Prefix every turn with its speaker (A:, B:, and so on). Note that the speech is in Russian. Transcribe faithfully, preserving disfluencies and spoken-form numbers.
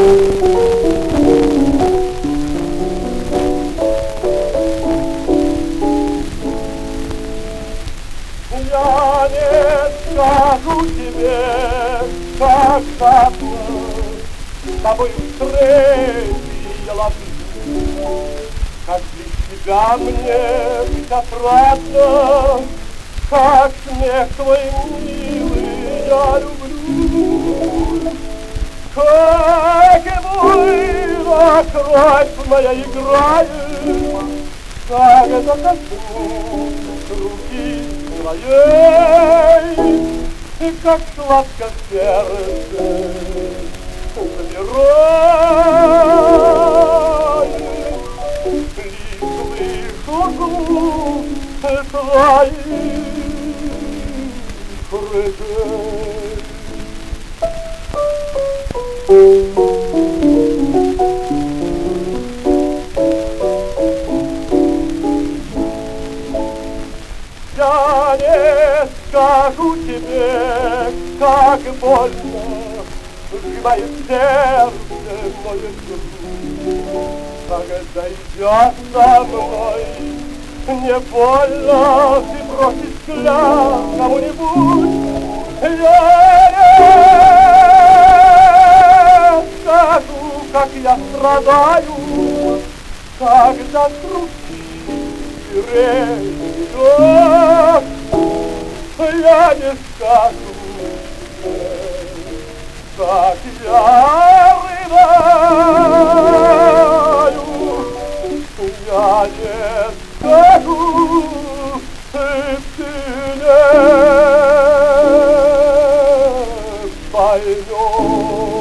A: Я не скажу тебе, как давно с тобой встретилась жизнь, как без тебя мне быть отрадно, как смех твой милый я люблю, как и буйно кровь моя играет, как это коснусь руки твоей, и как сладко сердце замирает, лишь слышу твоих рыдений. Я не скажу тебе, как больно сжимает сердце мое грудь. Когда идешь со мной, не больно ты бросишь взгляд кому-нибудь. Я не скажу, как я страдаю, когда с руки речь. Я не скажу, как я рыдаю, я не скажу, ты не поймешь.